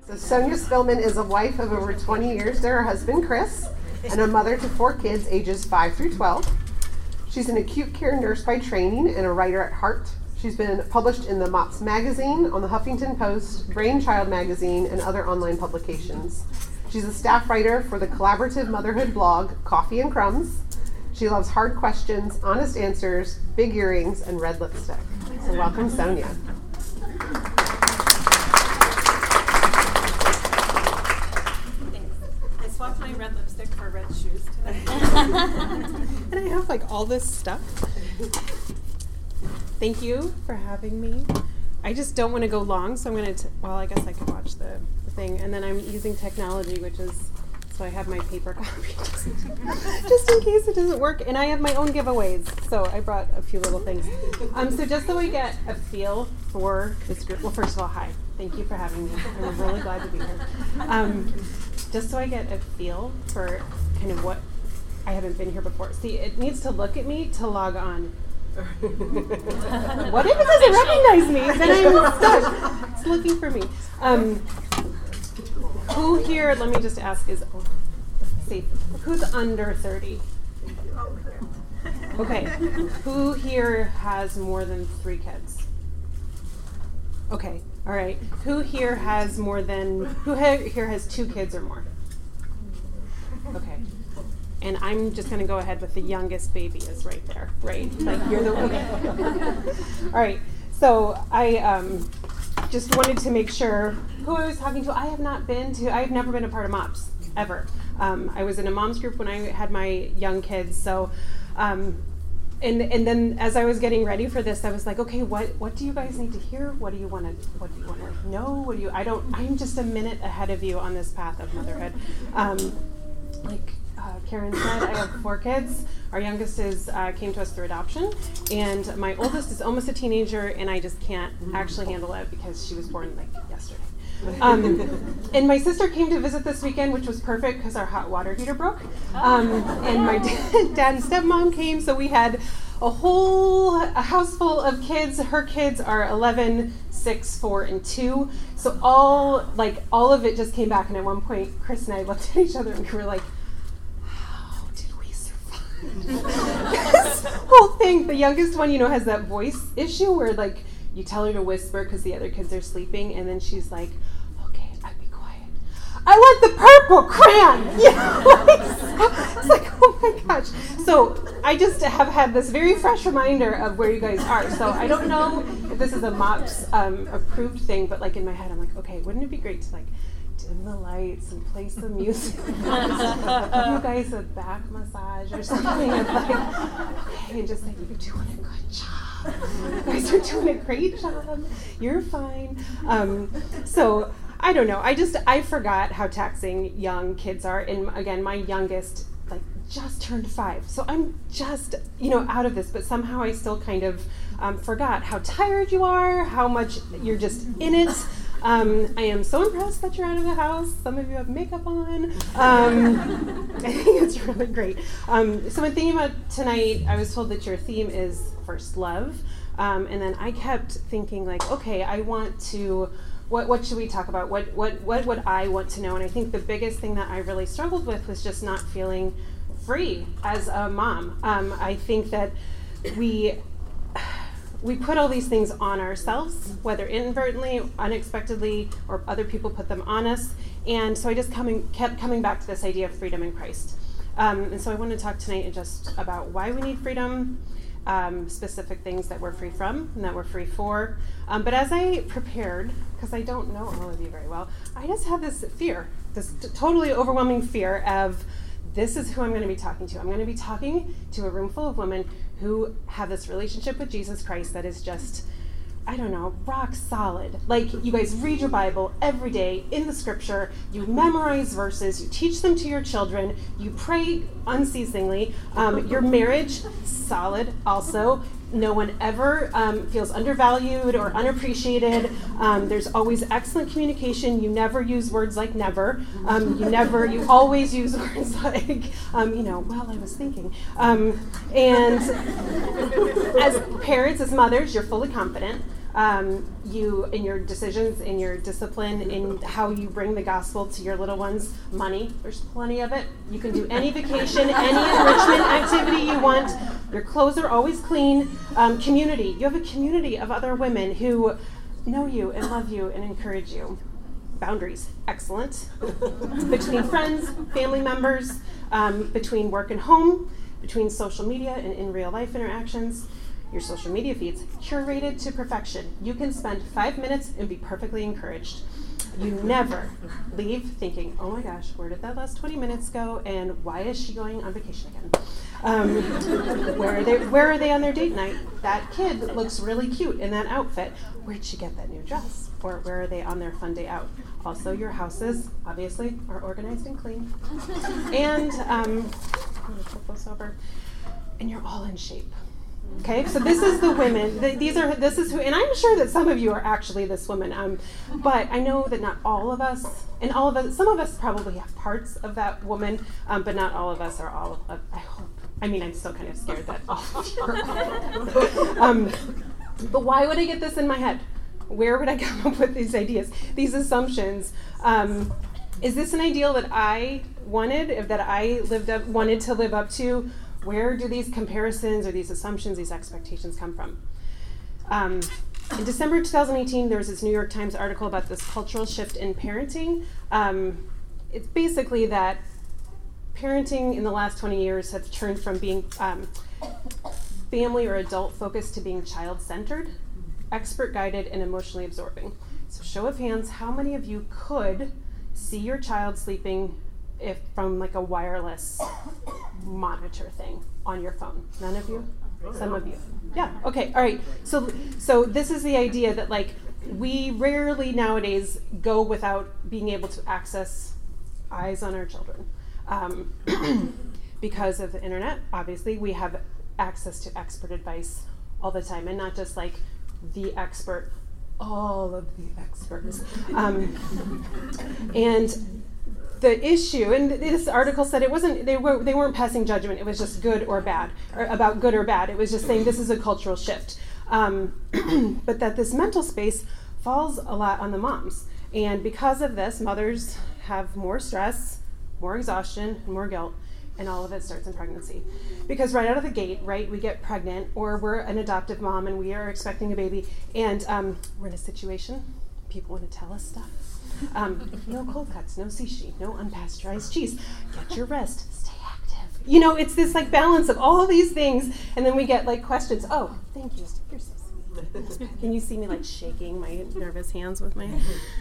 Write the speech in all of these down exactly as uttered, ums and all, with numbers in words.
So Sonia Spillman is a wife of over twenty years to her husband, Chris, and a mother to four kids ages five through twelve. She's an acute care nurse by training and a writer at heart. She's been published in the MOPS magazine, on the Huffington Post, Brainchild magazine, and other online publications. She's a staff writer for the collaborative motherhood blog, Coffee and Crumbs. She loves hard questions, honest answers, big earrings, and red lipstick. So welcome, Sonia. Swapped my red lipstick for red shoes today. And I have like all this stuff. Thank you for having me. I just don't want to go long, so I'm going to, well, I guess I could watch the, the thing. And then I'm using technology, which is, so I have my paper copy just, just in case it doesn't work. And I have my own giveaways, so I brought a few little things. Um, so just so we get a feel for this group, well, first of all, hi. Thank you for having me. I'm really glad to be here. Um, Just so I get a feel for kind of what I haven't been here before. See, it needs to look at me to log on. What if it doesn't recognize me? Then I'm stuck. It's looking for me. Um, who here, let me just ask, is, see, who's under thirty? Okay. Who here has more than three kids? Okay. All right. Who here has more than, who ha- here has two kids or more? Okay. And I'm just going to go ahead with the youngest baby is right there, right? Like you're the, okay. All right. So I um, just wanted to make sure who I was talking to. I have not been to, I've never been a part of MOPS, ever. Um, I was in a mom's group when I had my young kids. So, um, And and then as I was getting ready for this, I was like, okay, what, what do you guys need to hear? What do you want to what do you want to know? What do you? I don't. I'm just a minute ahead of you on this path of motherhood. Um, like uh, Karen said, I have four kids. Our youngest is uh, came to us through adoption, and my oldest is almost a teenager, and I just can't actually handle it because she was born like yesterday. Um, and my sister came to visit this weekend, which was perfect because our hot water heater broke. Um, and my dad, dad and stepmom came, so we had a whole a house full of kids. Her kids are eleven, six, four, and two. So all like all of it just came back. And at one point, Chris and I looked at each other and we were like, "How did we survive this whole thing?" The youngest one, you know, has that voice issue where like you tell her to whisper because the other kids are sleeping, and then she's like, "Okay, I'll be quiet. I want the purple crayon." Yeah, it's like, oh my gosh. So I just have had this very fresh reminder of where you guys are. So I don't know if this is a MOPS um, approved thing, but like in my head, I'm like, okay, wouldn't it be great to like dim the lights and play some music? Give you guys a back massage or something. It's like, okay, and just like, you're doing a good job. You guys are doing a great job. You're fine. Um, so I don't know. I just I forgot how taxing young kids are. And again, my youngest like just turned five, so I'm just you know out of this. But somehow I still kind of um, forgot how tired you are, how much you're just in it. Um, I am so impressed that you're out of the house. Some of you have makeup on. Um, I think it's really great. Um, so when thinking about tonight, I was told that your theme is first love. Um, and then I kept thinking like, okay, I want to, what what should we talk about? What, what, what would I want to know? And I think the biggest thing that I really struggled with was just not feeling free as a mom. Um, I think that we... We put all these things on ourselves, whether inadvertently, unexpectedly, or other people put them on us. And so I just coming, kept coming back to this idea of freedom in Christ. Um, and so I want to talk tonight just about why we need freedom, um, specific things that we're free from and that we're free for. Um, but as I prepared, because I don't know all of you very well, I just had this fear, this t- totally overwhelming fear of this is who I'm going to be talking to. I'm going to be talking to a room full of women who have this relationship with Jesus Christ that is just, I don't know, rock solid. Like, you guys read your Bible every day in the scripture, you memorize verses, you teach them to your children, you pray unceasingly. Um, your marriage, solid also. No one ever um, feels undervalued or unappreciated. Um, there's always excellent communication. You never use words like never. Um, you never, you always use words like, um, you know, well, I was thinking. Um, and as parents, as mothers, you're fully confident. Um, you, in your decisions, in your discipline, in how you bring the gospel to your little ones. Money, there's plenty of it. You can do any vacation, any enrichment activity you want. Your clothes are always clean. Um, community, you have a community of other women who know you and love you and encourage you. Boundaries, excellent. Between friends, family members, um, between work and home, between social media and in real life interactions. Your social media feeds, curated to perfection. You can spend five minutes and be perfectly encouraged. You never leave thinking, oh my gosh, where did that last twenty minutes go? And why is she going on vacation again? Um, where are they, where are they on their date night? That kid looks really cute in that outfit. Where'd she get that new dress? Or where are they on their fun day out? Also, your houses, obviously, are organized and clean. And, um, I'm gonna flip this over. And you're all in shape. Okay, so this is the women. The, these are this is who, and I'm sure that some of you are actually this woman. Um, but I know that not all of us, and all of us, some of us probably have parts of that woman, um, but not all of us are all. Of, I hope. I mean, I'm still kind of scared that all of you are. um, but why would I get this in my head? Where would I come up with these ideas, these assumptions? Um, is this an ideal that I wanted, if that I lived up, wanted to live up to? Where do these comparisons or these assumptions, these expectations come from? Um, in December twenty eighteen, there was this New York Times article about this cultural shift in parenting. Um, it's basically that parenting in the last twenty years has turned from being um, family or adult focused to being child-centered, expert-guided, and emotionally absorbing. So show of hands, how many of you could see your child sleeping if from like a wireless monitor thing on your phone? None of you? Some of you. Yeah, okay, all right. So so this is the idea that like we rarely nowadays go without being able to access eyes on our children. Um, because of the internet, obviously, we have access to expert advice all the time, and not just like the expert, all of the experts. Um, and the issue, and this article said it wasn't, they, were, they weren't passing judgment, it was just good or bad, or about good or bad. It was just saying this is a cultural shift. Um, but that this mental space falls a lot on the moms. And because of this, mothers have more stress, more exhaustion, and more guilt, and all of it starts in pregnancy. Because right out of the gate, right, we get pregnant, or we're an adoptive mom and we are expecting a baby, and um, we're in a situation, people want to tell us stuff. Um, no cold cuts, no sushi, no unpasteurized cheese. Get your rest, stay active. You know, it's this like balance of all these things, and then we get like questions. Oh, thank you, you're so sweet. Can you see me like shaking my nervous hands with my?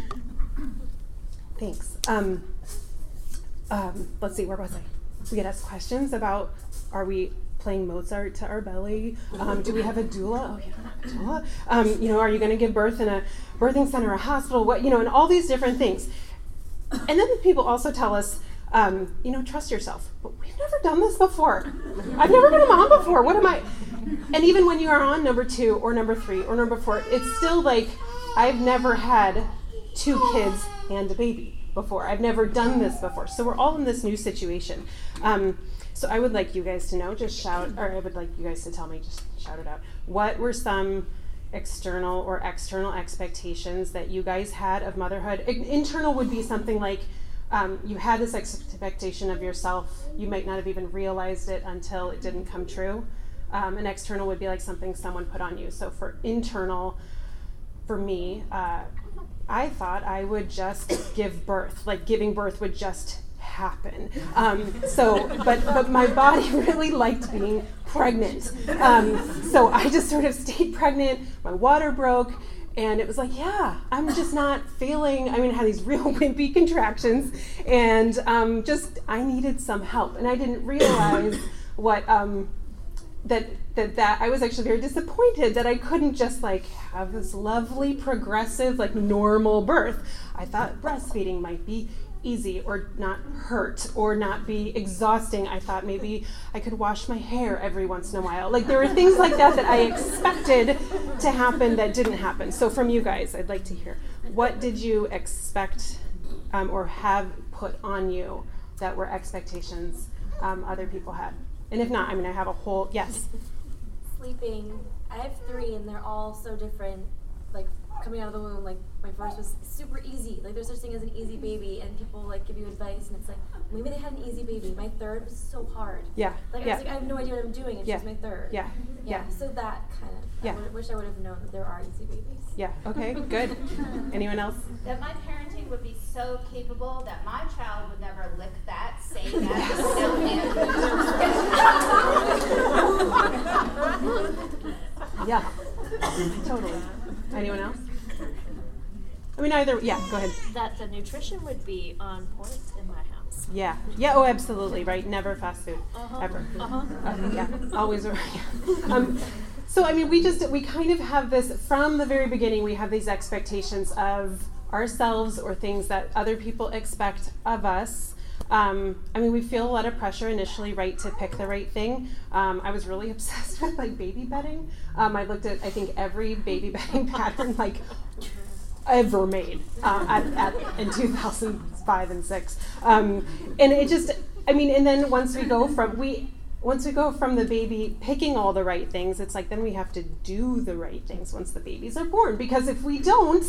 Thanks. Um, um, let's see, where was I? We get asked questions about, are we playing Mozart to our belly? Um, do we have a doula? Oh, you don't have a doula? Um, you know, are you going to give birth in a birthing center, a hospital? What, you know, and all these different things. And then people also tell us, um, you know, trust yourself. But we've never done this before. I've never been a mom before. What am I? And even when you are on number two or number three or number four, it's still like, I've never had two kids and a baby before. I've never done this before. So we're all in this new situation. Um, so I would like you guys to know, just shout, or I would like you guys to tell me, just shout it out. What were some external or external expectations that you guys had of motherhood? Internal would be something like um, you had this expectation of yourself. You might not have even realized it until it didn't come true. Um, and external would be like something someone put on you. So for internal, for me, uh, I thought I would just give birth, like giving birth would just happen. Um, so, but but my body really liked being pregnant. Um, so I just sort of stayed pregnant. My water broke, and it was like, yeah, I'm just not feeling. I mean, I had these real wimpy contractions, and um, just I needed some help, and I didn't realize what. Um, that that that I was actually very disappointed that I couldn't just like have this lovely progressive like normal birth. I thought breastfeeding might be easy or not hurt or not be exhausting. I thought maybe I could wash my hair every once in a while. Like there were things like that that I expected to happen that didn't happen. So from you guys, I'd like to hear, what did you expect um, or have put on you that were expectations um, other people had? And if not, I mean, I have a whole, yes? Sleeping. I have three, and they're all so different. like coming out of the womb, like my first was super easy. Like there's such thing as an easy baby, and people like give you advice, and it's like maybe they had an easy baby. My third was so hard. Yeah. Like yeah. I was like, I have no idea what I'm doing, and yeah. she's my third. Yeah. yeah. Yeah. So that kind of. Yeah. I would, wish I would have known that there are easy babies. Yeah. Okay. Good. Anyone else? That my parenting would be so capable that my child would never lick that, say that, still Yeah. Totally. Anyone else? I mean, either. Yeah. Go ahead. That the nutrition would be on point in my house. Yeah. Yeah. Oh, absolutely. Right. Never fast food. Uh-huh. Ever. Uh-huh. Uh, yeah. Always. Yeah. Um, so I mean, we just we kind of have this from the very beginning. We have these expectations of ourselves or things that other people expect of us. Um, I mean, we feel a lot of pressure initially, right, to pick the right thing. Um, I was really obsessed with like baby bedding. Um, I looked at I think every baby bedding pattern like ever made uh, at, at in two thousand five and six, um, and it just I mean, and then once we go from we. Once we go from the baby picking all the right things, it's like then we have to do the right things once the babies are born. Because if we don't,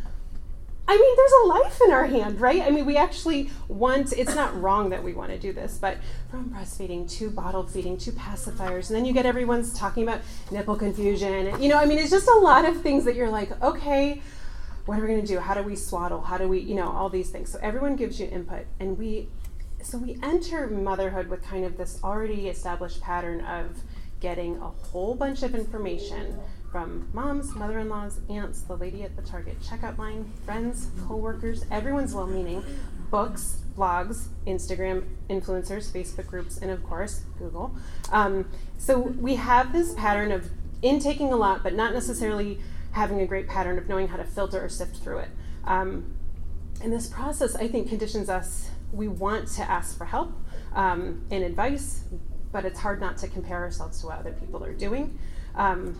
I mean, there's a life in our hand, right? I mean, we actually want, it's not wrong that we want to do this, but from breastfeeding to bottle feeding to pacifiers, and then you get everyone's talking about nipple confusion. And, you know, I mean, it's just a lot of things that you're like, okay, what are we going to do? How do we swaddle? How do we, you know, all these things. So everyone gives you input, and we So we enter motherhood with kind of this already established pattern of getting a whole bunch of information from moms, mother-in-laws, aunts, the lady at the Target checkout line, friends, co-workers, everyone's well-meaning, books, blogs, Instagram, influencers, Facebook groups, and of course, Google. Um, so we have this pattern of intaking a lot, but not necessarily having a great pattern of knowing how to filter or sift through it. Um, and this process, I think, conditions us. We want to ask for help um, and advice, but it's hard not to compare ourselves to what other people are doing. Um,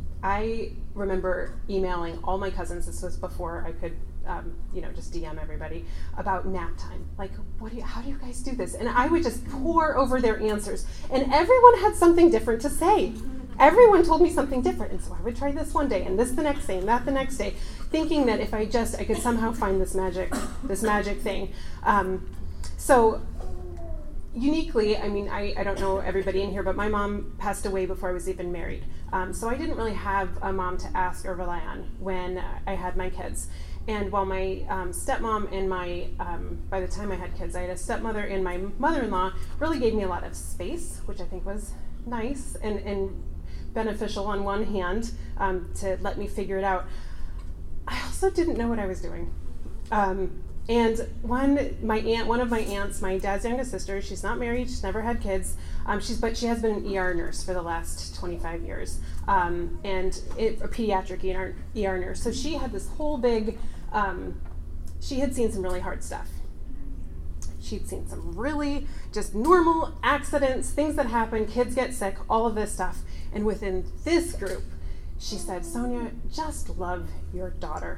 I remember emailing all my cousins, this was before I could, um, you know, just D M everybody, about nap time. Like, what do you, how do you guys do this? And I would just pour over their answers. And everyone had something different to say. Everyone told me something different. And so I would try this one day and this the next day and that the next day, thinking that if I just, I could somehow find this magic, this magic thing. Um, so uniquely, I mean, I, I don't know everybody in here, but my mom passed away before I was even married. Um, so I didn't really have a mom to ask or rely on when I had my kids. And while my um, stepmom and my, um, by the time I had kids, I had a stepmother and my mother-in-law really gave me a lot of space, which I think was nice and, and beneficial on one hand um, to let me figure it out. I also didn't know what I was doing. Um, and one, my aunt, one of my aunts, my dad's youngest sister, she's not married, she's never had kids, um, she's, but she has been an E R nurse for the last twenty-five years, um, and it, a pediatric E R, E R nurse. So she had this whole big, um, she had seen some really hard stuff. She'd seen some really just normal accidents, things that happen, kids get sick, all of this stuff. And within this group, she said, Sonia, just love your daughter.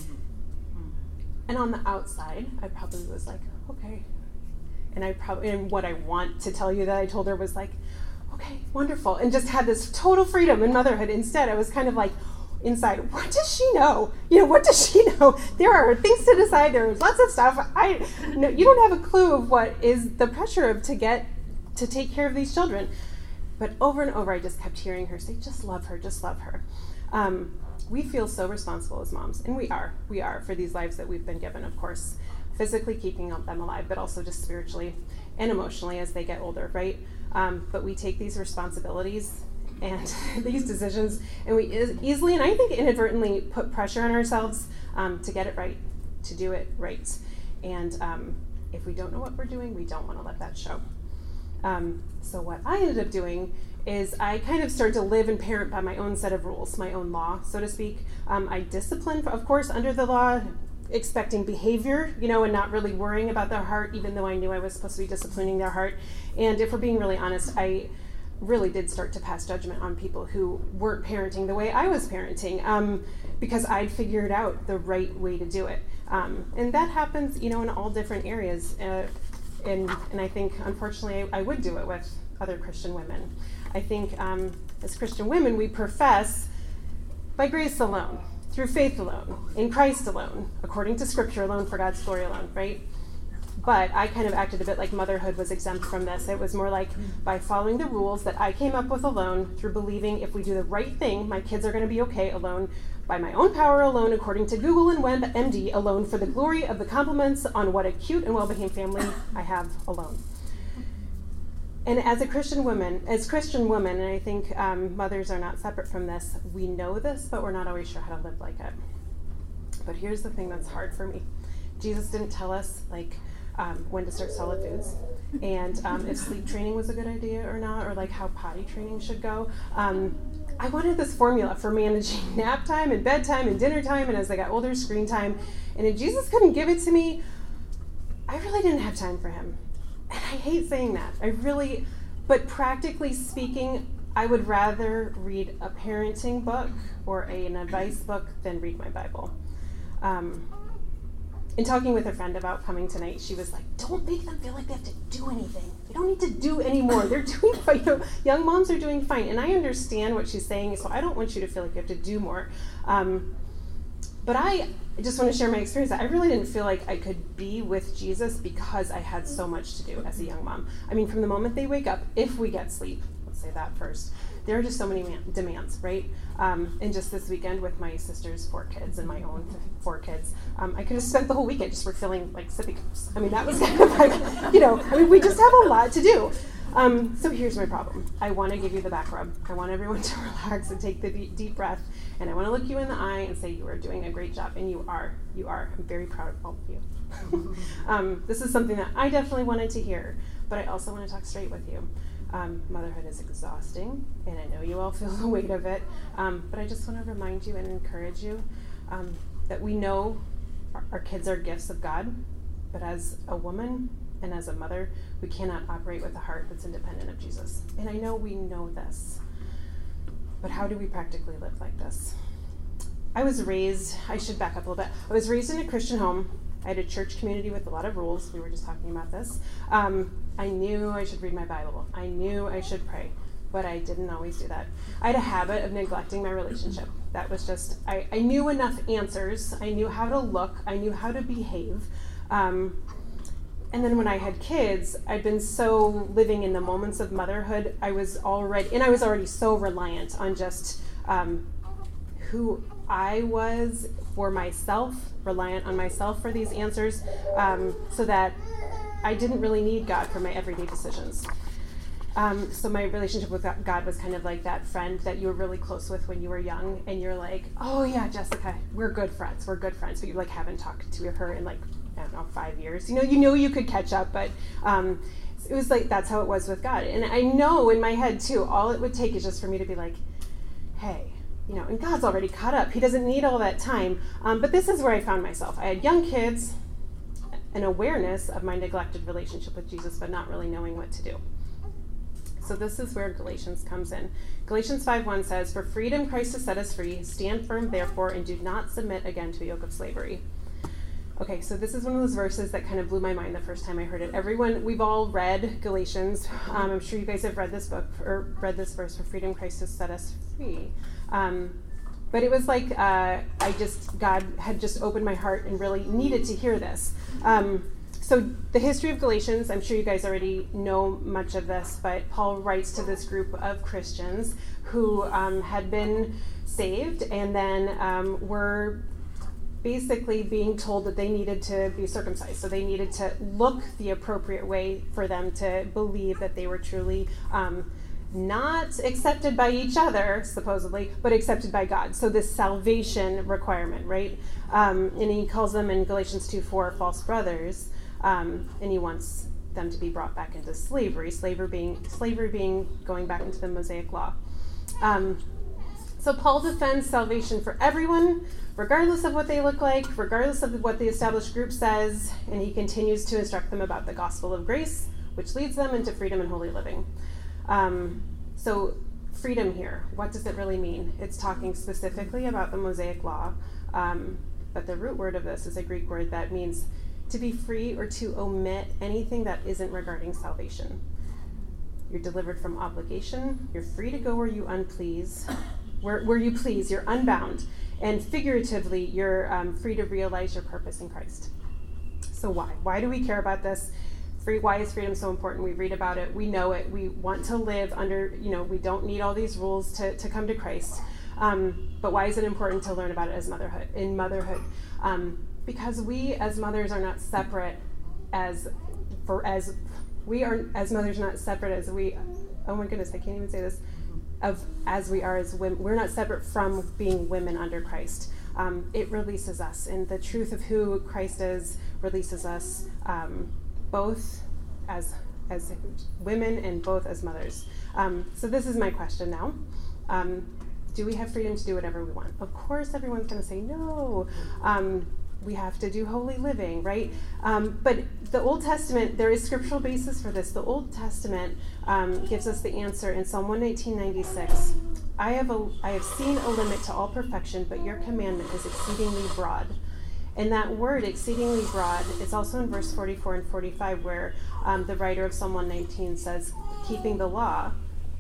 And on the outside, I probably was like, okay. And I probably, and what I want to tell you that I told her was like, okay, wonderful. And just had this total freedom in motherhood. Instead, I was kind of like, inside, what does she know? You know, what does she know? There are things to decide. There's lots of stuff. I, no, you don't have a clue of what is the pressure of to get, to take care of these children. But over and over, I just kept hearing her say, just love her, just love her. Um, we feel so responsible as moms, and we are. We are for these lives that we've been given, of course, physically keeping them alive, but also just spiritually and emotionally as they get older, right? Um, but we take these responsibilities and these decisions, and we is easily, and I think inadvertently, put pressure on ourselves um, to get it right, to do it right. And um, if we don't know what we're doing, we don't want to let that show. Um, so what I ended up doing is I kind of started to live and parent by my own set of rules, my own law, so to speak. Um, I disciplined, of course, under the law, expecting behavior, you know, and not really worrying about their heart, even though I knew I was supposed to be disciplining their heart. And if we're being really honest, I really did start to pass judgment on people who weren't parenting the way I was parenting, um, because I'd figured out the right way to do it. Um, and that happens, you know, in all different areas. Uh, and, and I think, unfortunately, I, I would do it with other Christian women. I think um, as Christian women, we profess by grace alone. through faith alone, in Christ alone, according to Scripture alone, for God's glory alone, right? But I kind of acted a bit like motherhood was exempt from this. It was more like by following the rules that I came up with alone, through believing if we do the right thing, my kids are going to be okay alone, by my own power alone, according to Google and WebMD alone, for the glory of the compliments on what a cute and well-behaved family I have alone. And as a Christian woman, as Christian women, and I think um, mothers are not separate from this, we know this, but we're not always sure how to live like it. But here's the thing that's hard for me. Jesus didn't tell us, like, Um, when to start solid foods, and um, if sleep training was a good idea or not, or like how potty training should go. Um, I wanted this formula for managing nap time and bedtime and dinner time, and as I got older, screen time. And if Jesus couldn't give it to me, I really didn't have time for him. And I hate saying that. I really, but practically speaking, I would rather read a parenting book or a, an advice book than read my Bible. Um, In talking with a friend about coming tonight, she was like, don't make them feel like they have to do anything. They don't need to do anymore. They're doing fine. You know, young moms are doing fine. And I understand what she's saying, so I don't want you to feel like you have to do more. Um, but I just want to share my experience. I really didn't feel like I could be with Jesus because I had so much to do as a young mom. I mean, from the moment they wake up, if we get sleep, let's say that first, there are just so many man- demands, right? Um, and just this weekend with my sister's four kids and my own four kids, um, I could have spent the whole weekend just refilling like sippy cups. I mean, that was kind of like, you know, I mean, we just have a lot to do. Um, so here's my problem. I want to give you the back rub. I want everyone to relax and take the deep, deep breath. And I want to look you in the eye and say, you are doing a great job. And you are. You are. I'm very proud of all of you. um, this is something that I definitely wanted to hear, but I also want to talk straight with you. Um, motherhood is exhausting, and I know you all feel the weight of it, um, but I just want to remind you and encourage you um, that we know our, our kids are gifts of God, but as a woman and as a mother, we cannot operate with a heart that's independent of Jesus. And I know we know this, but how do we practically live like this? I was raised, I should back up a little bit, I was raised in a Christian home. I had a church community with a lot of rules. We were just talking about this. Um, I knew I should read my Bible. I knew I should pray, but I didn't always do that. I had a habit of neglecting my relationship. That was just, I, I knew enough answers. I knew how to look. I knew how to behave. Um, and then when I had kids, I'd been so living in the moments of motherhood, I was already, and I was already so reliant on just um, who I was for myself, reliant on myself for these answers, um, so that I didn't really need God for my everyday decisions. Um, so my relationship with God was kind of like that friend that you were really close with when you were young, and you're like, oh yeah, Jessica, we're good friends, we're good friends, but you like haven't talked to her in like, I don't know, five years. You know, you know you could catch up, but um, it was like, that's how it was with God. And I know in my head too, all it would take is just for me to be like, hey, you know, and God's already caught up. He doesn't need all that time. Um, but this is where I found myself. I had young kids, an awareness of my neglected relationship with Jesus, but not really knowing what to do. So this is where Galatians comes in. Galatians five one says, for freedom Christ has set us free. Stand firm, therefore, and do not submit again to a yoke of slavery. Okay, so this is one of those verses that kind of blew my mind the first time I heard it. Everyone, we've all read Galatians. Um, I'm sure you guys have read this book, or read this verse, for freedom Christ has set us free. Um, but it was like uh, I just, God had just opened my heart and really needed to hear this. Um, so the history of Galatians, I'm sure you guys already know much of this, but Paul writes to this group of Christians who um, had been saved and then um, were basically being told that they needed to be circumcised. So they needed to look the appropriate way for them to believe that they were truly um, not accepted by each other, supposedly, but accepted by God. So this salvation requirement, right? Um, and he calls them in Galatians two four false brothers, um, and he wants them to be brought back into slavery, slavery being, slavery being going back into the Mosaic law. Um, so Paul defends salvation for everyone, regardless of what they look like, regardless of what the established group says, and he continues to instruct them about the gospel of grace, which leads them into freedom and holy living. Um, so freedom here, what does it really mean? It's talking specifically about the Mosaic law, um, but the root word of this is a Greek word that means to be free or to omit anything that isn't regarding salvation. You're delivered from obligation, you're free to go where you unplease, where, where you please, you're unbound. and figuratively, you're um, free to realize your purpose in Christ. So why? Why do we care about this? Free, why is freedom so important? We read about it. We know it. We want to live under, you know, we don't need all these rules to, to come to Christ. Um, but why is it important to learn about it as motherhood, in motherhood? Um, because we as mothers are not separate as, for as, we are as mothers not separate as we, oh my goodness, I can't even say this, of as we are as women. We're not separate from being women under Christ. Um, it releases us, and the truth of who Christ is releases us, um, both as as women and both as mothers. Um, so this is my question now. Um, do we have freedom to do whatever we want? Of course, everyone's going to say no. Um, we have to do holy living, right? Um, but the Old Testament, there is scriptural basis for this. The Old Testament um, gives us the answer in Psalm one nineteen, ninety-six. I have a, I have seen a limit to all perfection, but your commandment is exceedingly broad. And that word, exceedingly broad, is also in verse forty-four and forty-five, where um, the writer of Psalm one nineteen says, keeping the law,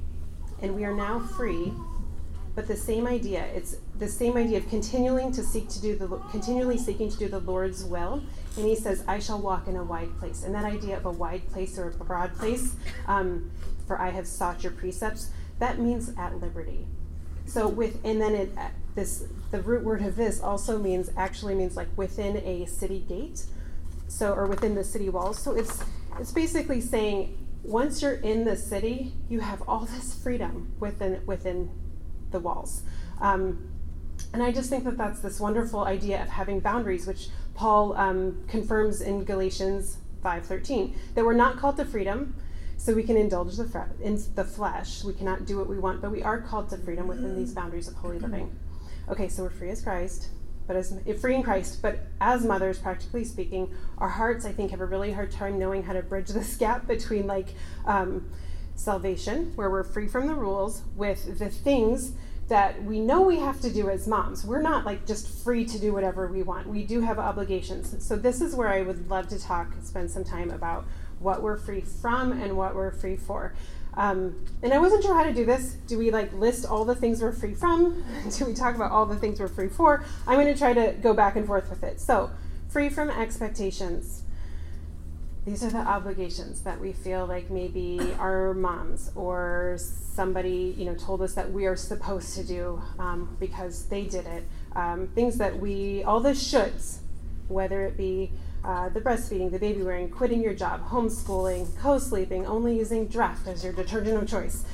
and we are now free. But the same idea, it's the same idea of continuing to seek to do the, continually seeking to do the Lord's will. And he says, I shall walk in a wide place. And that idea of a wide place or a broad place, um, for I have sought your precepts, that means at liberty. So with, and then it, this, the root word of this also means, actually means like within a city gate, so, or within the city walls. So it's, it's basically saying, once you're in the city, you have all this freedom within, within the walls. Um, and I just think that that's this wonderful idea of having boundaries, which Paul um, confirms in Galatians five thirteen, that we're not called to freedom, so we can indulge the fre- in the flesh. We cannot do what we want, but we are called to freedom within these boundaries of holy living. Okay, so we're free as Christ, but as free in Christ, but as mothers, practically speaking, our hearts, I think, have a really hard time knowing how to bridge this gap between like um, salvation, where we're free from the rules, with the things that we know we have to do as moms. We're not like just free to do whatever we want. We do have obligations. So this is where I would love to talk, spend some time about what we're free from and what we're free for. Um, and I wasn't sure how to do this. Do we like list all the things we're free from? Do we talk about all the things we're free for? I'm going to try to go back and forth with it. So, free from expectations. These are the obligations that we feel like maybe our moms or somebody, you know, told us that we are supposed to do um, because they did it. Um, things that we, all the shoulds, whether it be uh, the breastfeeding, the baby wearing, quitting your job, homeschooling, co-sleeping, only using Draft as your detergent of choice.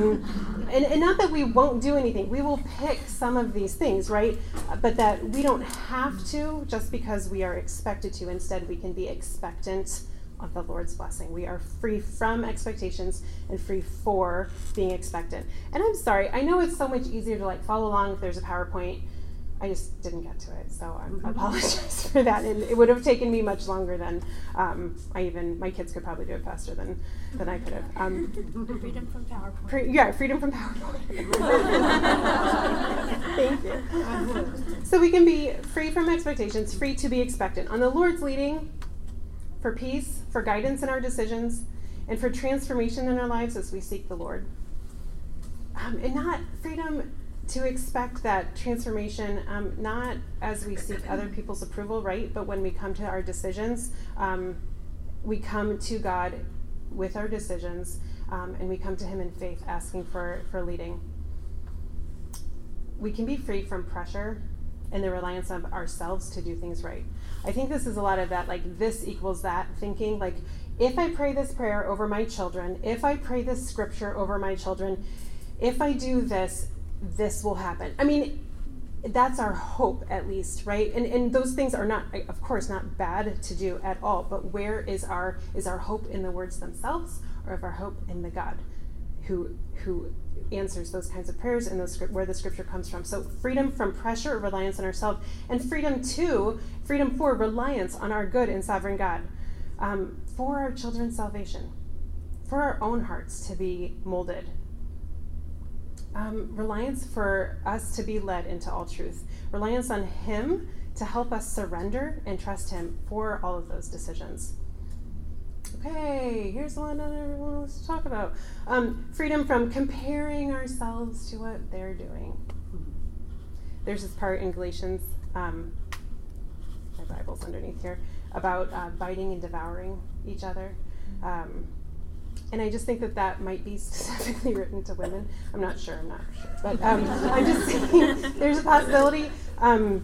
Um, and, and not that we won't do anything. We will pick some of these things, right? But that we don't have to just because we are expected to. Instead, we can be expectant of the Lord's blessing. We are free from expectations and free for being expectant. And I'm sorry, I know it's so much easier to like follow along if there's a PowerPoint. I just didn't get to it, so I mm-hmm. apologize for that. And it would have taken me much longer than um, I even, my kids could probably do it faster than, than I could have. Um, freedom from PowerPoint. Pre- yeah, freedom from PowerPoint. Thank you. So we can be free from expectations, free to be expectant. On the Lord's leading, for peace, for guidance in our decisions, and for transformation in our lives as we seek the Lord. Um, and not freedom to expect that transformation, um, not as we seek other people's approval, right? But when we come to our decisions, um, we come to God with our decisions, um, and we come to him in faith, asking for, for leading. We can be free from pressure and the reliance of ourselves to do things right. I think this is a lot of that, like this equals that thinking, like if I pray this prayer over my children, if I pray this scripture over my children, if I do this, this will happen. I mean, that's our hope at least, right? And and those things are not, of course, not bad to do at all, but where is our is our hope in the words themselves, or of our hope in the God who who answers those kinds of prayers and those where the scripture comes from? So freedom from pressure or reliance on ourselves, and freedom to, freedom for reliance on our good and sovereign God, um, for our children's salvation, for our own hearts to be molded. Um, reliance for us to be led into all truth. Reliance on him to help us surrender and trust him for all of those decisions. Okay, here's the one that everyone wants to talk about. Um, freedom from comparing ourselves to what they're doing. there's this part in Galatians, um, my Bible's underneath here, about uh, biting and devouring each other. Um, and I just think that that might be specifically written to women. I'm not sure, I'm not sure. But um, I'm just saying there's a possibility. Um,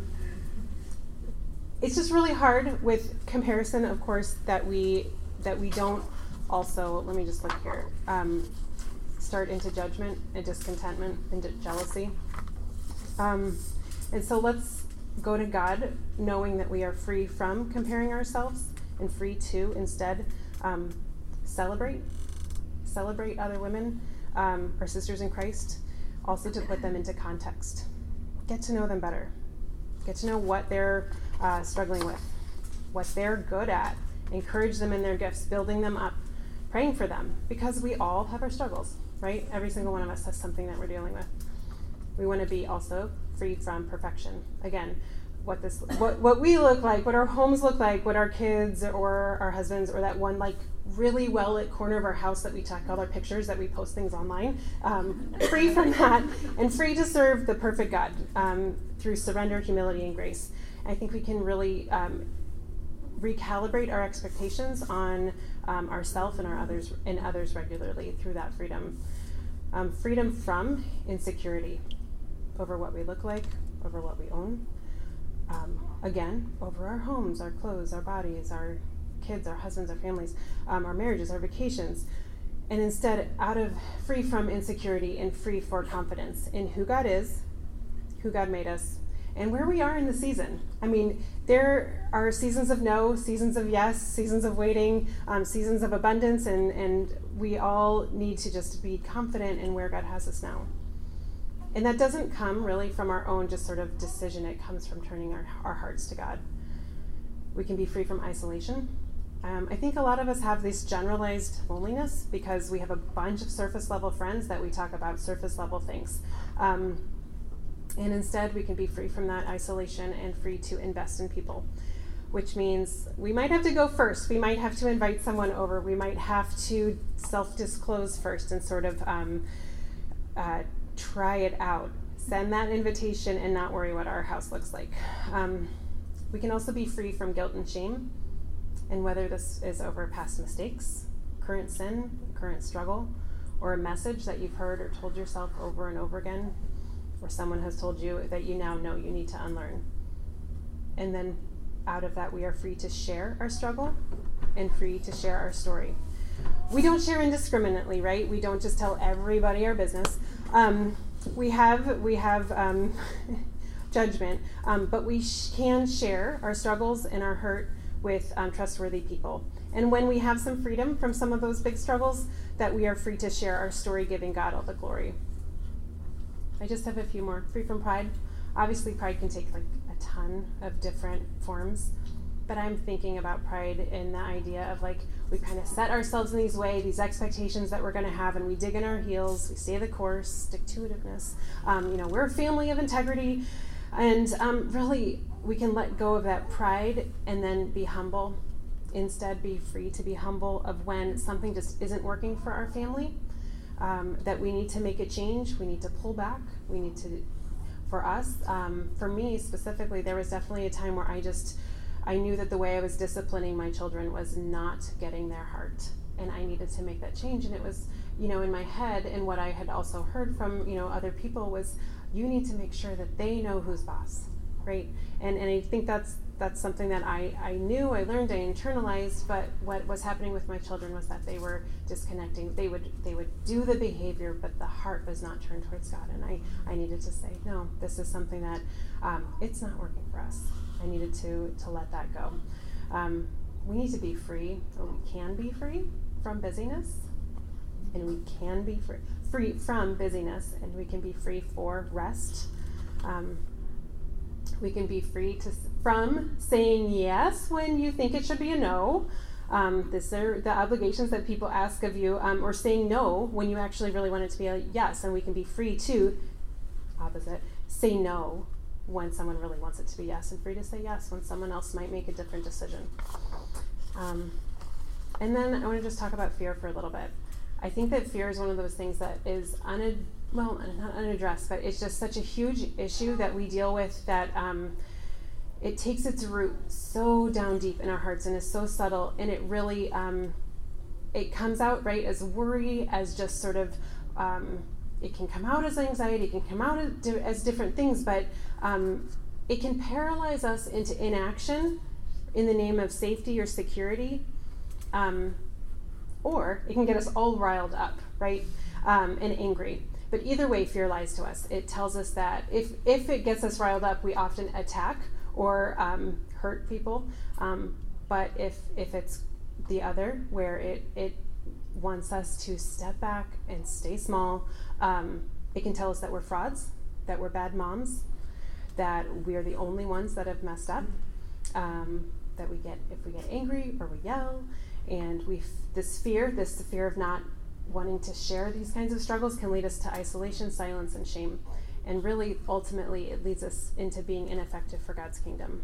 it's just really hard with comparison, of course, that we that we don't also, let me just look here, um, start into judgment and discontentment and d- jealousy. Um, and so let's go to God knowing that we are free from comparing ourselves and free to instead um, celebrate, celebrate other women, um, our sisters in Christ, also to put them into context. Get to know them better. Get to know what they're uh, struggling with, what they're good at. Encourage them in their gifts, building them up, praying for them, because we all have our struggles, right? Every single one of us has something that we're dealing with. We want to be also free from perfection. Again, what this, what, what we look like, what our homes look like, what our kids or our husbands or that one like really well lit corner of our house that we take all our pictures that we post things online, um, free from that and free to serve the perfect God um, through surrender, humility, and grace. I think we can really um, recalibrate our expectations on um, ourselves and our others and others regularly through that freedom. Um, freedom from insecurity over what we look like, over what we own. Um, again, over our homes, our clothes, our bodies, our kids, our husbands, our families, um, our marriages, our vacations. And instead, out of free from insecurity and free for confidence in who God is, who God made us, and where we are in the season. I mean, there are seasons of no, seasons of yes, seasons of waiting, um, seasons of abundance, and, and we all need to just be confident in where God has us now. And that doesn't come really from our own just sort of decision. It comes from turning our, our hearts to God. We can be free from isolation. Um, I think a lot of us have this generalized loneliness because we have a bunch of surface level friends that we talk about surface level things. Um, and instead we can be free from that isolation and free to invest in people, which means we might have to go first. We might have to invite someone over. We might have to self-disclose first and sort of um, uh, try it out. Send that invitation and not worry what our house looks like. Um, we can also be free from guilt and shame, and whether this is over past mistakes, current sin, current struggle, or a message that you've heard or told yourself over and over again, or someone has told you that you now know you need to unlearn. And then out of that, we are free to share our struggle and free to share our story. We don't share indiscriminately, right? We don't just tell everybody our business. Um, we have we have um, judgment, um, but we sh- can share our struggles and our hurt with um, trustworthy people. And when we have some freedom from some of those big struggles, that we are free to share our story, giving God all the glory. I just have a few more. Free from pride. Obviously, pride can take like a ton of different forms, but I'm thinking about pride in the idea of like we kind of set ourselves in these ways, these expectations that we're going to have, and we dig in our heels, we stay the course, stick-to-itiveness. Um, you know, we're a family of integrity, and um, really we can let go of that pride and then be humble. Instead, be free to be humble of when something just isn't working for our family, um, that we need to make a change, we need to pull back, we need to, for us, um, for me specifically, there was definitely a time where I just, I knew that the way I was disciplining my children was not getting their heart, and I needed to make that change. And it was, you know, in my head, and what I had also heard from, you know, other people was, you need to make sure that they know who's boss, right? And and I think that's that's something that I, I knew, I learned, I internalized, but what was happening with my children was that they were disconnecting. They would they would do the behavior, but the heart was not turned towards God. And I, I needed to say, no, this is something that um, it's not working for us. I needed to to let that go. Um, we need to be free, or we can be free from busyness, and we can be free, free from busyness, and we can be free for rest. Um, we can be free to from saying yes when you think it should be a no. Um, these are the obligations that people ask of you, um, or saying no when you actually really want it to be a yes, and we can be free to, opposite, say no when someone really wants it to be yes, and free to say yes when someone else might make a different decision. Um, and then I want to just talk about fear for a little bit. I think that fear is one of those things that is un- well, not unaddressed, but it's just such a huge issue that we deal with that um, it takes its root so down deep in our hearts and is so subtle, and it really, um, it comes out, right, as worry, as just sort of, um, it can come out as anxiety, it can come out as, di- as different things, but um, it can paralyze us into inaction in the name of safety or security, um, or it can get us all riled up, right, um, and angry. But either way, fear lies to us. It tells us that if, if it gets us riled up, we often attack or um, hurt people. Um, but if if it's the other, where it, it wants us to step back and stay small, um, it can tell us that we're frauds, that we're bad moms, that we are the only ones that have messed up, um, that we get, if we get angry or we yell, and we f- this fear, this fear of not wanting to share these kinds of struggles can lead us to isolation, silence, and shame. And really, ultimately, it leads us into being ineffective for God's kingdom.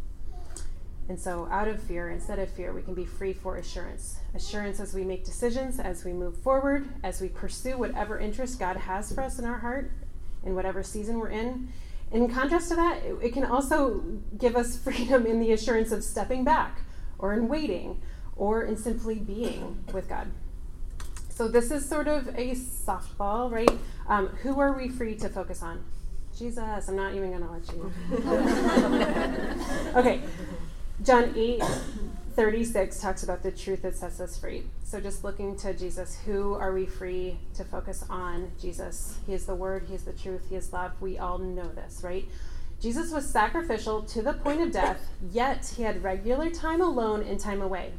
And so out of fear, instead of fear, we can be free for assurance. Assurance as we make decisions, as we move forward, as we pursue whatever interest God has for us in our heart, in whatever season we're in. In contrast to that, it, it can also give us freedom in the assurance of stepping back, or in waiting, or in simply being with God. So this is sort of a softball, right? Um, who are we free to focus on? Jesus. I'm not even going to let you. Okay. John eight thirty-six talks about the truth that sets us free. So just looking to Jesus, who are we free to focus on? Jesus. He is the Word. He is the truth. He is love. We all know this, right? Jesus was sacrificial to the point of death, yet he had regular time alone and time away.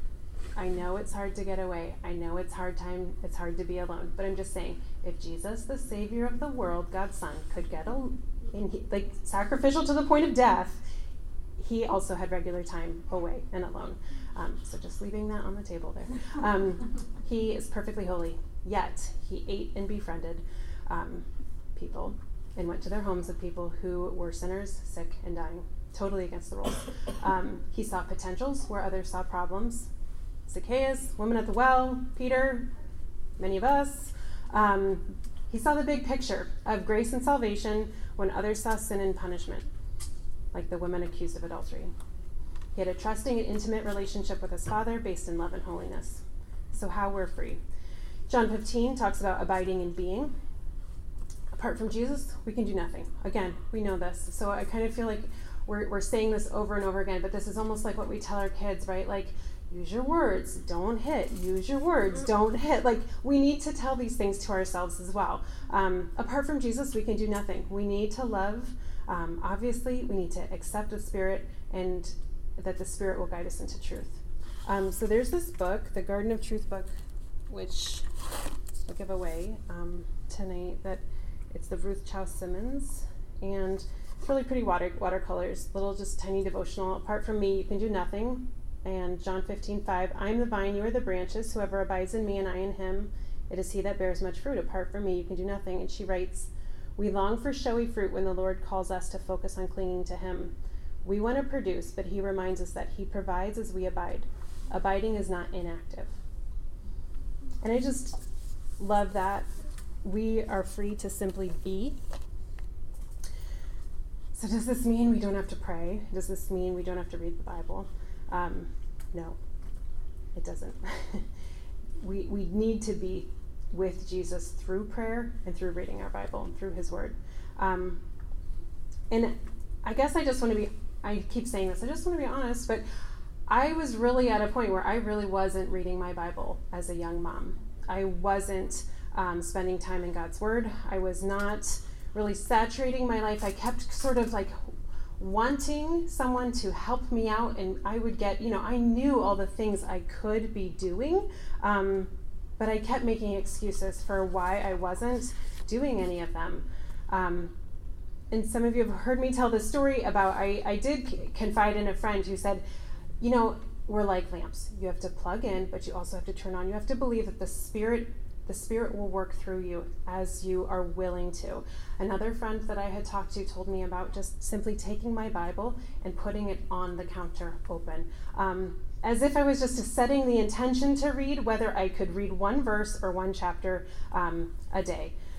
I know it's hard to get away. I know it's hard time. It's hard to be alone. But I'm just saying, if Jesus, the Savior of the world, God's Son, could get a, in he, like sacrificial to the point of death, he also had regular time away and alone. Um, so just leaving that on the table there. Um, he is perfectly holy, yet he ate and befriended um, people and went to their homes with people who were sinners, sick, and dying, totally against the rules. Um, he saw potentials where others saw problems. Zacchaeus, woman at the well, Peter, many of us. Um, he saw the big picture of grace and salvation when others saw sin and punishment, like the women accused of adultery. He had a trusting and intimate relationship with his Father based in love and holiness. So how we're free. John fifteen talks about abiding in being. Apart from Jesus, we can do nothing. Again, we know this. So I kind of feel like we're, we're saying this over and over again, but this is almost like what we tell our kids, right? Like, use your words, don't hit. Use your words, don't hit. Like, we need to tell these things to ourselves as well. Um, apart from Jesus, we can do nothing. We need to love. Um, obviously, we need to accept the Spirit, and that the Spirit will guide us into truth. Um, so there's this book, the Garden of Truth book, which I'll give away um, tonight. That it's the Ruth Chow Simmons, and it's really pretty water watercolors, little just tiny devotional. Apart from me, you can do nothing. And John fifteen five, I am the vine, you are the branches. Whoever abides in me and I in him, it is he that bears much fruit. Apart from me, you can do nothing. And she writes, we long for showy fruit when the Lord calls us to focus on clinging to him. We want to produce, but he reminds us that he provides as we abide. Abiding is not inactive. And I just love that we are free to simply be. So does this mean we don't have to pray? Does this mean we don't have to read the Bible? Um, no, it doesn't. we we need to be with Jesus through prayer and through reading our Bible and through his word. Um, and I guess I just want to be, I keep saying this, I just want to be honest, but I was really at a point where I really wasn't reading my Bible as a young mom. I wasn't um, spending time in God's word. I was not really saturating my life. I kept sort of like wanting someone to help me out, and I would get, you know, I knew all the things I could be doing, um, but I kept making excuses for why I wasn't doing any of them. Um, and some of you have heard me tell this story about, I, I did confide in a friend who said, you know, we're like lamps. You have to plug in, but you also have to turn on. You have to believe that the Spirit The Spirit will work through you as you are willing to. Another friend that I had talked to told me about just simply taking my Bible and putting it on the counter open. Um, as if I was just setting the intention to read, whether I could read one verse or one chapter um, a day.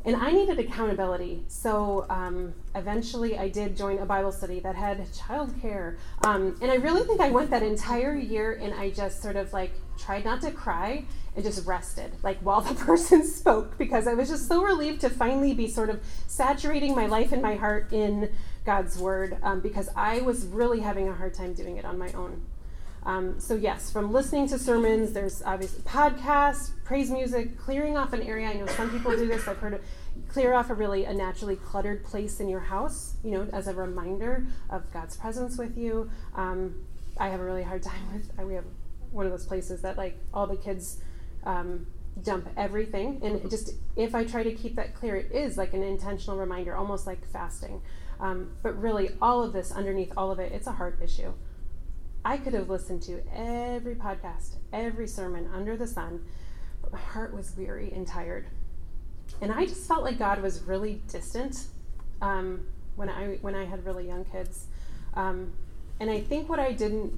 and I needed accountability. So um, eventually I did join a Bible study that had childcare. Um, and I really think I went that entire year and I just sort of like tried not to cry and just rested, like while the person spoke, because I was just so relieved to finally be sort of saturating my life and my heart in God's word, um, because I was really having a hard time doing it on my own. Um, so yes, from listening to sermons, there's obviously podcasts, praise music, clearing off an area. I know some people do this. I've heard it. Clear off a really a naturally cluttered place in your house, you know, as a reminder of God's presence with you. Um, I have a really hard time with, I, we have one of those places that like all the kids um, dump everything. And it just, if I try to keep that clear, it is like an intentional reminder, almost like fasting. Um, but really all of this, underneath all of it, it's a heart issue. I could have listened to every podcast, every sermon under the sun, but my heart was weary and tired. And I just felt like God was really distant um, when I when I had really young kids. Um, and I think what I didn't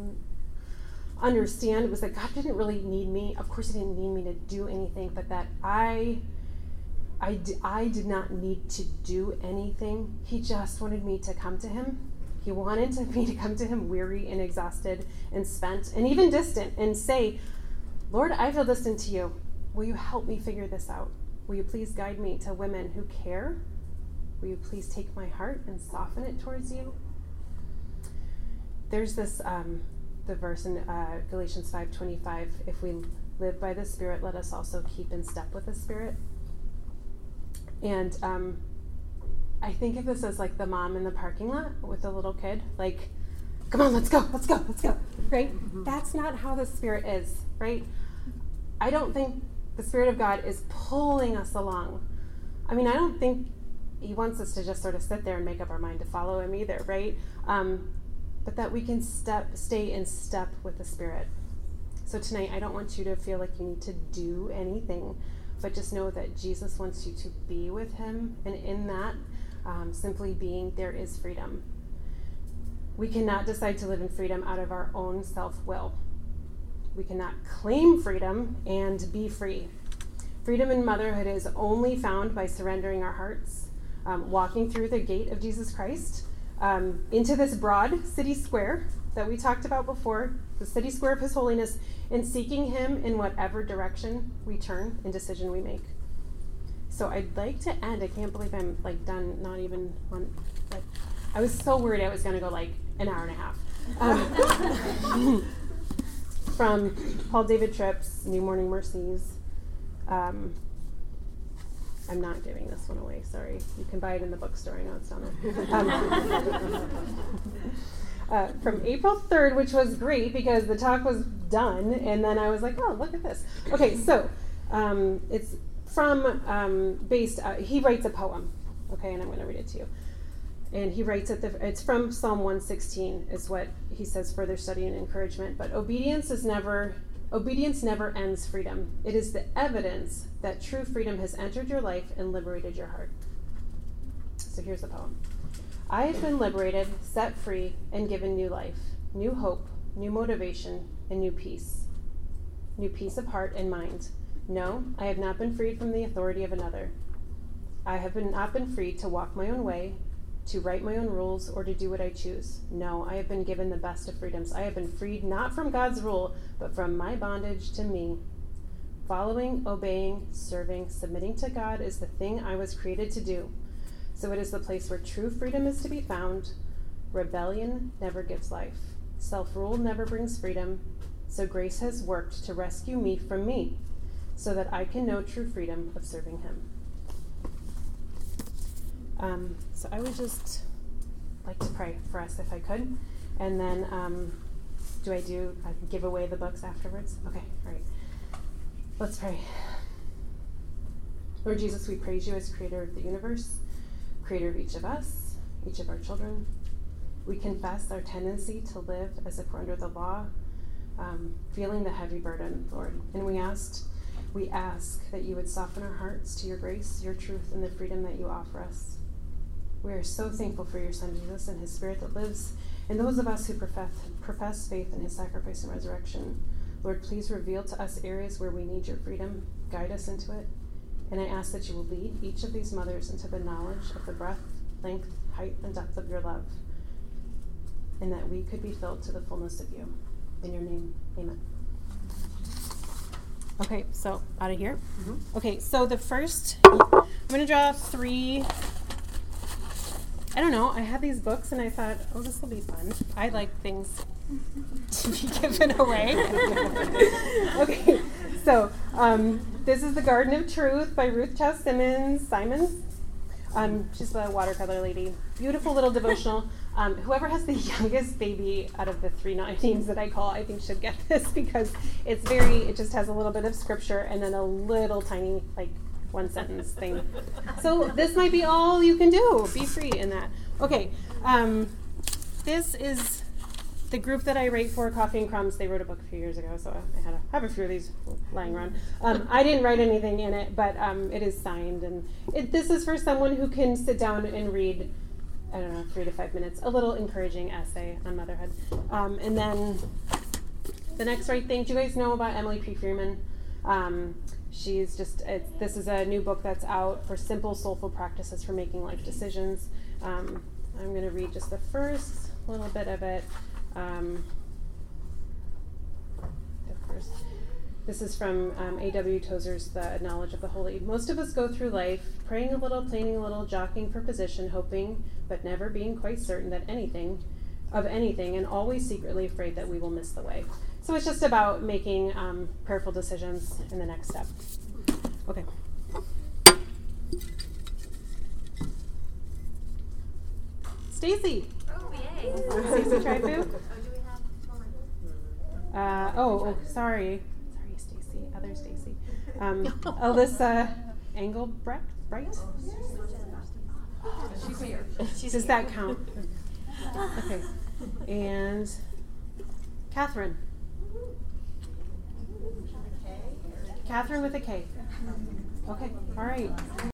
understand was that God didn't really need me. Of course, he didn't need me to do anything, but that I, I, d- I did not need to do anything. He just wanted me to come to him. He wanted to, me to come to him weary and exhausted and spent and even distant and say, Lord, I feel distant to you. Will you help me figure this out? Will you please guide me to women who care? Will you please take my heart and soften it towards you? There's this, um, the verse in uh, Galatians five twenty-five, if we live by the Spirit, let us also keep in step with the Spirit. And um, I think of this as like the mom in the parking lot with the little kid, like, come on, let's go, let's go, let's go, right? Mm-hmm. That's not how the Spirit is, right? I don't think the Spirit of God is pulling us along. I mean, I don't think he wants us to just sort of sit there and make up our mind to follow him either, right? Um, but that we can step, stay in step with the Spirit. So tonight, I don't want you to feel like you need to do anything, but just know that Jesus wants you to be with him, and in that, Um, simply being, there is freedom. We cannot decide to live in freedom out of our own self-will. We cannot claim freedom and be free. Freedom in motherhood is only found by surrendering our hearts, um, walking through the gate of Jesus Christ, um, into this broad city square that we talked about before, the city square of his holiness, and seeking him in whatever direction we turn and decision we make. So I'd like to end. I can't believe I'm like done. Not even one. Like, I was so worried I was going to go like an hour and a half. Um, from Paul David Tripp's New Morning Mercies. Um, I'm not giving this one away. Sorry. You can buy it in the bookstore. I know it's down there. Um, uh, from April third, which was great because the talk was done, and then I was like, oh, look at this. Okay, so um, it's. From, um, based, uh, he writes a poem, okay, and I'm going to read it to you. And he writes it, the, it's from Psalm one sixteen, is what he says, further study and encouragement. But obedience is never, obedience never ends freedom. It is the evidence that true freedom has entered your life and liberated your heart. So here's the poem. I have been liberated, set free, and given new life, new hope, new motivation, and new peace. New peace of heart and mind. No, I have not been freed from the authority of another. I have been, not been free to walk my own way, to write my own rules, or to do what I choose. No, I have been given the best of freedoms. I have been freed not from God's rule, but from my bondage to me. Following, obeying, serving, submitting to God is the thing I was created to do. So it is the place where true freedom is to be found. Rebellion never gives life. Self-rule never brings freedom. So grace has worked to rescue me from me, so that I can know true freedom of serving him. Um, so I would just like to pray for us if I could. And then um, do I do, I can give away the books afterwards? Okay, all right. Let's pray. Lord Jesus, we praise you as creator of the universe, creator of each of us, each of our children. We confess our tendency to live as if we're under the law, um, feeling the heavy burden, Lord. And we asked We ask that you would soften our hearts to your grace, your truth, and the freedom that you offer us. We are so thankful for your Son, Jesus, and his Spirit that lives in those of us who profess, profess faith in his sacrifice and resurrection. Lord, please reveal to us areas where we need your freedom. Guide us into it. And I ask that you will lead each of these mothers into the knowledge of the breadth, length, height, and depth of your love, and that we could be filled to the fullness of you. In your name, amen. Okay, so out of here. Mm-hmm. Okay, so the first, I'm going to draw three. I don't know, I had these books and I thought, oh, this will be fun. I like things to be given away. Okay, so um, this is The Garden of Truth by Ruth Chou Simmons. Simons. Um, she's the watercolor lady. Beautiful little devotional. Um, whoever has the youngest baby out of the three names that I call, I think should get this because it's very, it just has a little bit of scripture and then a little tiny, like, one sentence thing. So this might be all you can do. Be free in that. Okay, um, this is the group that I write for, Coffee and Crumbs. They wrote a book a few years ago, so I had a, have a few of these lying around. Um, I didn't write anything in it, but um, it is signed. And it, this is for someone who can sit down and read, I don't know, three to five minutes, a little encouraging essay on motherhood. Um, and then the next right thing, do you guys know about Emily P. Freeman? Um, she's just, it's, this is a new book that's out for simple, soulful practices for making life decisions. Um, I'm going to read just the first little bit of it. Um, the first, this is from um, A W Tozer's The Knowledge of the Holy. Most of us go through life praying a little, planning a little, jockeying for position, hoping, but never being quite certain that anything, of anything, and always secretly afraid that we will miss the way. So it's just about making um, prayerful decisions in the next step. Okay. Stacy. Oh, yay. Stacy Trifu. Oh, do we have one more? Uh, oh, oh, sorry. Sorry, Stacy. Other Stacy. Um, Alyssa Engelbrecht, right? She's here. Does that count? Okay. And Catherine. Catherine with a K. Okay, all right.